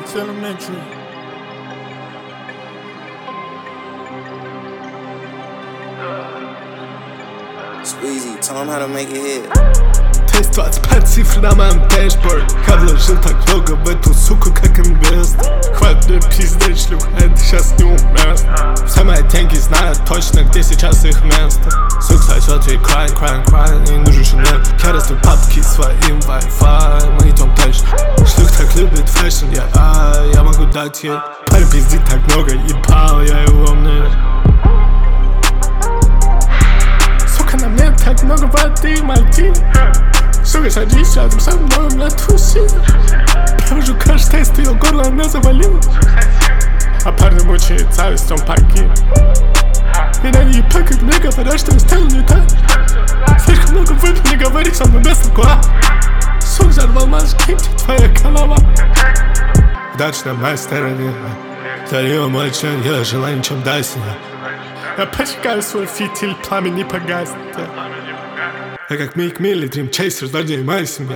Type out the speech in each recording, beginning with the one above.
It's elementary. Squeezy, tell him how to make it hit. Тест 25 цифр на моем дэшборд. Я вложил так много в эту суку, как инвест. Хватит мне пиздеть, шлюх, это сейчас не уместно. Все мои деньги знают точно, где сейчас их место. Сука сосет и crying, не нужен шинель. Я раздаю папки своим Wi-Fi, мы идем дальше. Шлюх так любит фэшн, я могу дать ей. Парень пиздит так много, ебал, я его мнение. Сука, на мне так много воды, мальти. Сука, садись рядом со мной, на туси. Провожу каждый тест, ее горло она завалила. А парня мучает зависть, он погиб. Меня не ебать, как мне говорят, что я сделал не так. Слишком много выпил, не говори со мной без луква. Сука, взорвал мозги, твоя голова. Удача на моей стороне. Дарил мой член, я желаю, чем дай себя. Я поджигаю свой фитиль, пламя не погаснет. Я как Мик Милли, Дрим Чейсер, злодей моей семьи.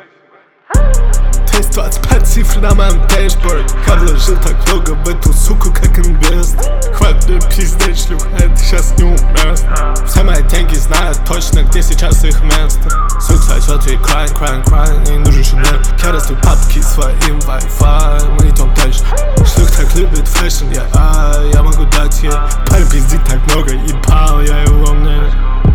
Тест 25 цифр на моем дэшборд. Я вложил так много в эту суку, как инвест. Хватит мне пиздеть, шлюх, это сейчас не уместно. Все мои деньги знают точно, где сейчас их место. Сука сосет и crying, не нужен шинель. Я раздаю папки своим Wi-Fi, мы идем дальше. Шлюх так любит фэшн, я могу дать ей. Парень пиздит так много, ебал, я его мнение.